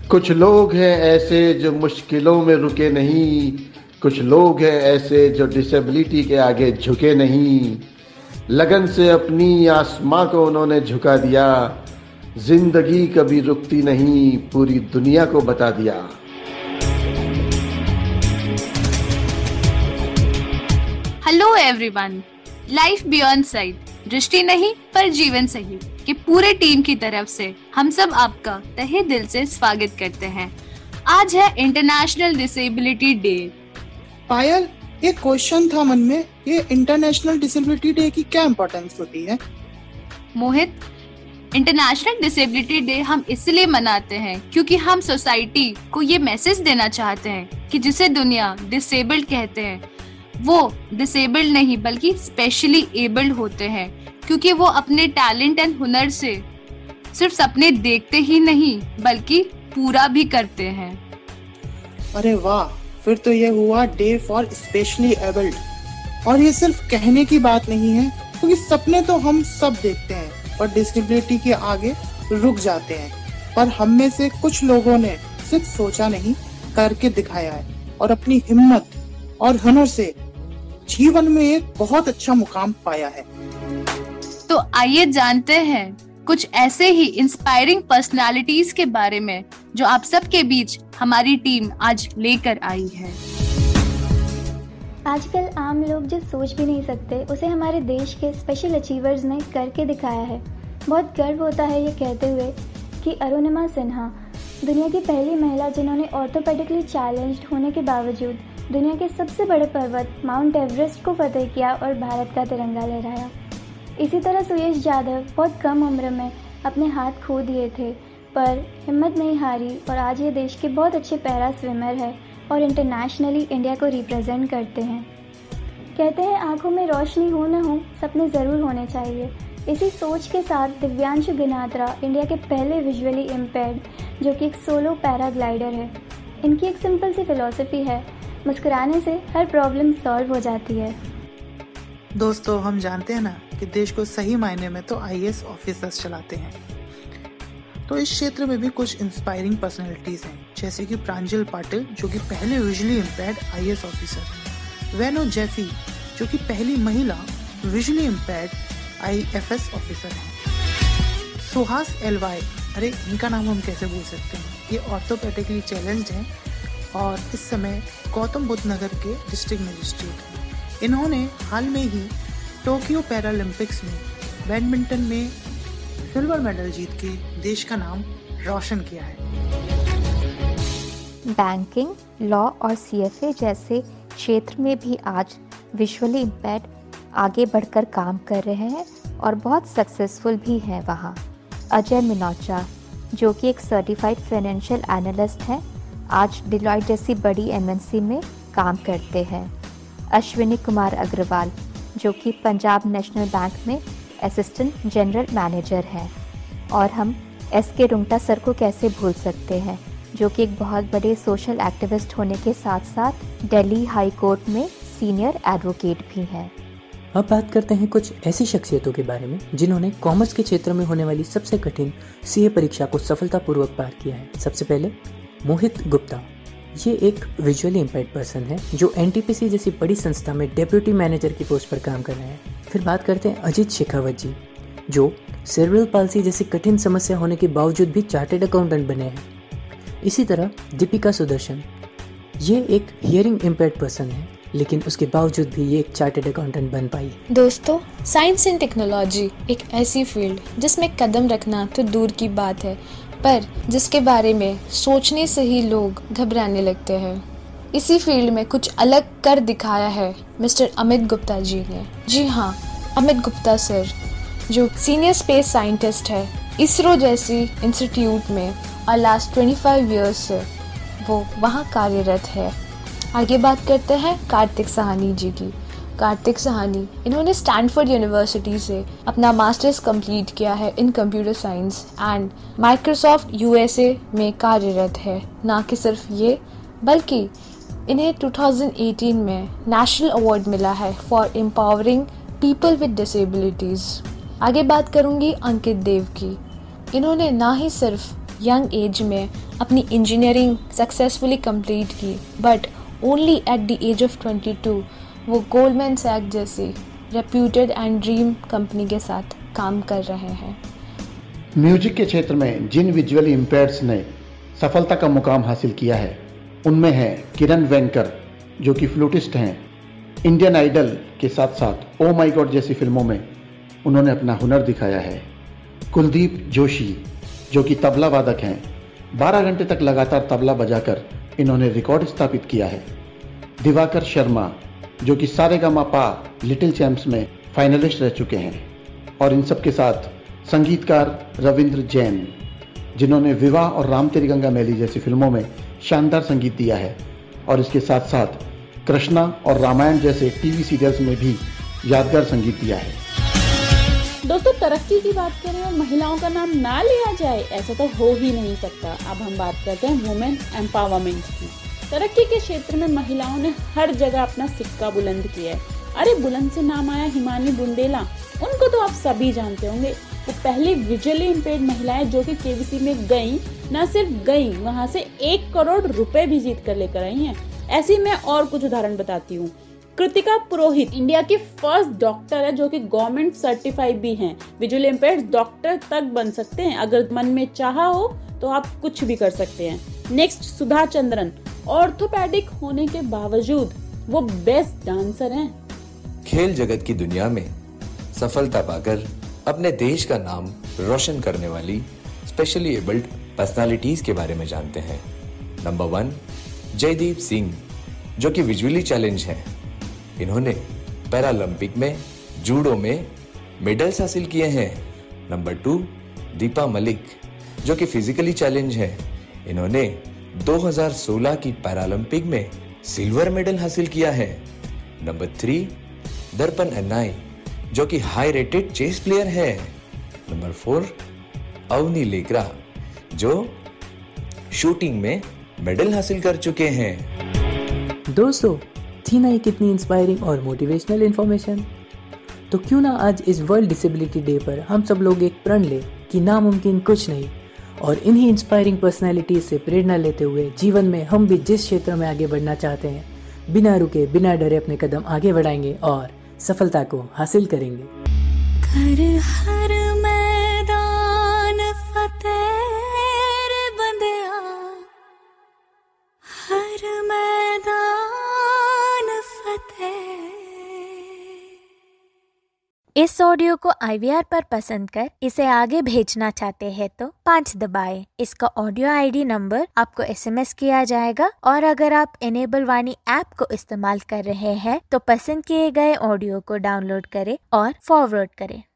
कुछ लोग हैं ऐसे जो मुश्किलों में रुके नहीं, कुछ लोग हैं ऐसे जो डिसेबिलिटी के आगे झुके नहीं। लगन से अपनी आसमां को उन्होंने झुका दिया, जिंदगी कभी रुकती नहीं, पूरी दुनिया को बता दिया। Hello everyone, life beyond sight, दृष्टि नहीं पर जीवन सही की पूरे टीम की तरफ से हम सब आपका तहे दिल से स्वागत करते हैं। आज है इंटरनेशनल डिसेबिलिटी डे। पायल, एक क्वेश्चन था मन में, ये इंटरनेशनल डिसेबिलिटी डे की क्या इम्पोर्टेंस होती है? मोहित, इंटरनेशनल डिसेबिलिटी डे हम इसलिए मनाते हैं क्योंकि हम सोसाइटी को ये मैसेज देना चाहते हैं कि जिसे दुनिया डिसेबल्ड कहते हैं वो डिसेबल्ड नहीं बल्कि स्पेशली एबल्ड होते हैं, क्योंकि वो अपने टैलेंट एंड हुनर से सिर्फ सपने देखते ही नहीं बल्कि पूरा भी करते हैं। अरे वाह, फिर तो ये हुआ डे फॉर स्पेशली एबल्ड। और ये सिर्फ कहने की बात नहीं है, क्योंकि सपने तो हम सब देखते हैं पर डिसेबिलिटी के आगे रुक जाते हैं। पर हम में से कुछ लोगों ने सिर्फ सोचा नहीं, करके दिखाया है और अपनी हिम्मत और हुनर से जीवन में एक बहुत अच्छा मुकाम पाया है। तो आइए जानते हैं कुछ ऐसे ही इंस्पायरिंग पर्सनालिटीज के बारे में जो आप सबके बीच हमारी टीम आज लेकर आई है। आजकल आम लोग जो सोच भी नहीं सकते उसे हमारे देश के स्पेशल अचीवर्स ने करके दिखाया है। बहुत गर्व होता है ये कहते हुए कि अरुणिमा सिन्हा दुनिया की पहली महिला जिन्होंने ऑर्थोपेडिकली चैलेंज्ड होने के बावजूद दुनिया के सबसे बड़े पर्वत माउंट एवरेस्ट को फतेह किया और भारत का तिरंगा लहराया। इसी तरह सुयश यादव बहुत कम उम्र में अपने हाथ खो दिए थे पर हिम्मत नहीं हारी और आज ये देश के बहुत अच्छे पैरा स्विमर है और इंटरनेशनली इंडिया को रिप्रेजेंट करते हैं। कहते हैं आंखों में रोशनी हो न हो, सपने ज़रूर होने चाहिए। इसी सोच के साथ दिव्यांशु गिनात्रा इंडिया के पहले विजुअली इम्पेयर्ड जो कि एक सोलो पैराग्लाइडर है। इनकी एक सिंपल सी फिलॉसफी है, मुस्कुराने से हर प्रॉब्लम सॉल्व हो जाती है। दोस्तों, हम जानते हैं ना कि देश को सही मायने में तो आईएएस ऑफिसर्स चलाते हैं, तो इस क्षेत्र में भी कुछ इंस्पायरिंग पर्सनैलिटीज हैं, जैसे कि प्रांजल पाटिल जो कि पहले विजुअली इम्पेयर्ड आईएएस ऑफिसर हैं, वेनो जैफी जो कि पहली महिला विजुअली इम्पेयर्ड आईएफएस ऑफिसर हैं, सुहास एलवाई, अरे इनका नाम हम कैसे भूल सकते हैं, ये ऑर्थोपेडिकली चैलेंज्ड हैं और इस समय गौतम बुद्ध नगर के डिस्ट्रिक्ट मजिस्ट्रेट हैं। इन्होंने हाल में ही टोक्यो पैरालंपिक्स में बैडमिंटन में सिल्वर मेडल जीत के देश का नाम रोशन किया है। बैंकिंग, लॉ और सीएफए जैसे क्षेत्र में भी आज विजुअली इम्पेयर्ड आगे बढ़कर काम कर रहे हैं और बहुत सक्सेसफुल भी हैं वहाँ। अजय मिनोचा जो कि एक सर्टिफाइड फाइनेंशियल एनालिस्ट हैं, आज डिलॉयट जैसी बड़ी एमएनसी में काम करते हैं। अश्विनी कुमार अग्रवाल जो कि पंजाब नेशनल बैंक में असिस्टेंट जनरल मैनेजर हैं। और हम एसके रुंगटा सर को कैसे भूल सकते हैं, जो कि एक बहुत बड़े सोशल एक्टिविस्ट होने के साथ साथ दिल्ली हाई कोर्ट में सीनियर एडवोकेट भी हैं। अब बात करते हैं कुछ ऐसी शख्सियतों के बारे में जिन्होंने कॉमर्स के क्षेत्र में होने वाली सबसे कठिन सीए परीक्षा को सफलतापूर्वक पार किया है। सबसे पहले मोहित गुप्ता, ये एक विजुअली इम्पेयर्ड पर्सन है जो एनटीपीसी जैसी बड़ी संस्था में डेप्यूटी मैनेजर की पोस्ट पर काम कर रहे हैं। फिर बात करते हैं अजीत शेखावत जी जो सेरेब्रल पाल्सी जैसी कठिन समस्या होने के बावजूद भी चार्टर्ड अकाउंटेंट बने हैं। इसी तरह दीपिका सुदर्शन, ये एक हियरिंग इम्पेयर्ड पर्सन है लेकिन उसके बावजूद भी ये एक चार्टर्ड अकाउंटेंट बन पाई। दोस्तों, साइंस एंड टेक्नोलॉजी एक ऐसी फील्ड जिसमें कदम रखना तो दूर की बात है पर जिसके बारे में सोचने से ही लोग घबराने लगते हैं। इसी फील्ड में कुछ अलग कर दिखाया है मिस्टर अमित गुप्ता जी ने। जी हाँ, अमित गुप्ता सर जो सीनियर स्पेस साइंटिस्ट है इसरो जैसी इंस्टीट्यूट में और लास्ट 25 इयर्स से वो वहाँ कार्यरत है। आगे बात करते हैं कार्तिक साहनी जी की। कार्तिक साहनी, इन्होंने स्टैनफोर्ड यूनिवर्सिटी से अपना मास्टर्स कंप्लीट किया है in computer science and Microsoft USA में कार्यरत है। ना कि सिर्फ ये बल्कि इन्हें 2018 में नेशनल अवार्ड मिला है for empowering people with disabilities. आगे बात करूंगी अंकित देव की। इन्होंने ना ही सिर्फ यंग एज में अपनी इंजीनियरिंग सक्सेसफुली कंप्लीट की, but only at the age of 22 वो गोल्डमैन सैक्स जैसी रेप्यूटेड एंड ड्रीम कंपनी के साथ काम कर रहे हैं। म्यूजिक के क्षेत्र में जिन विजुअली इम्पेयर्ड्स ने सफलता का मुकाम हासिल किया है उनमें है किरण वेंकर, जो कि फ्लूटिस्ट हैं। इंडियन आइडल के साथ साथ ओ माई गॉड जैसी फिल्मों में उन्होंने अपना हुनर दिखाया है। कुलदीप जोशी, जो कि तबला वादक हैं, 12 घंटे तक लगातार तबला बजाकर इन्होंने रिकॉर्ड स्थापित किया है। दिवाकर शर्मा, जो कि सारेगामापा लिटिल चैम्प्स में फाइनलिस्ट रह चुके हैं। और इन सब के साथ संगीतकार रविंद्र जैन, जिन्होंने विवाह और राम तेरी गंगा मैली जैसी फिल्मों में शानदार संगीत दिया है और इसके साथ साथ कृष्णा और रामायण जैसे टीवी सीरियल्स में भी यादगार संगीत दिया है। दोस्तों, तरक्की की बात करें और महिलाओं का नाम ना लिया जाए, ऐसा तो हो ही नहीं सकता। अब हम बात करते हैं वुमेन एम्पावरमेंट की। तरक्की के क्षेत्र में महिलाओं ने हर जगह अपना सिक्का बुलंद किया है। अरे बुलंद से नाम आया हिमानी बुंदेला, उनको तो आप सभी जानते होंगे। वो पहली विजुअली इम्पेयर्ड महिलाएं जो कि केवीसी में गईं, न सिर्फ गईं, वहां से 1 करोड़ रुपए भी जीत कर लेकर आई हैं। ऐसी मैं और कुछ उदाहरण बताती हूँ। कृतिका पुरोहित इंडिया की फर्स्ट डॉक्टर है जो कि गवर्नमेंट सर्टिफाइड भी हैं। विजुअली इम्पेयर्ड डॉक्टर तक बन सकते हैं, अगर मन में चाहा हो तो आप कुछ भी कर सकते हैं। नेक्स्ट, सुधा चंद्रन, ऑर्थोपेडिक होने के बावजूद वो बेस्ट डांसर हैं। खेल जगत की दुनिया में सफलता पाकर अपने देश का नाम रोशन करने वाली स्पेशली एबल्ड पर्सनालिटीज के बारे में जानते हैं। नंबर 1, जयदीप सिंह, जो कि विजुअली चैलेंज हैं। इन्होंने पैरालंपिक में जूडो में मेडल्स हासिल किए हैं। नंबर 2, दीपा मलिक, जो कि फिजिकली चैलेंज है। इन्होंने 2016 की पैरालंपिक में सिल्वर मेडल हासिल किया है। नंबर 3, दर्पण अन्नाई, जो कि हाई रेटेड चेस प्लेयर है। नंबर 4, अवनी लेकरा, जो शूटिंग में मेडल हासिल कर चुके हैं। दोस्तों, थी ना ये कितनी इंस्पायरिंग और मोटिवेशनल इन्फॉर्मेशन। तो क्यों ना आज इस वर्ल्ड डिसेबिलिटी डे पर हम सब लोग एक प्रण ले कि नामुमकिन कुछ नहीं, और इन्हीं इंस्पायरिंग पर्सनैलिटीज से प्रेरणा लेते हुए जीवन में हम भी जिस क्षेत्र में आगे बढ़ना चाहते हैं, बिना रुके बिना डरे अपने कदम आगे बढ़ाएंगे और सफलता को हासिल करेंगे। कर हर मैदान फतेह बंदिया, हर मैदान फतेह। इस ऑडियो को IVR पर पसंद कर इसे आगे भेजना चाहते हैं तो 5 दबाएं। इसका ऑडियो ID नंबर आपको SMS किया जाएगा, और अगर आप इनेबल वाणी ऐप को इस्तेमाल कर रहे हैं तो पसंद किए गए ऑडियो को डाउनलोड करें और फॉरवर्ड करें।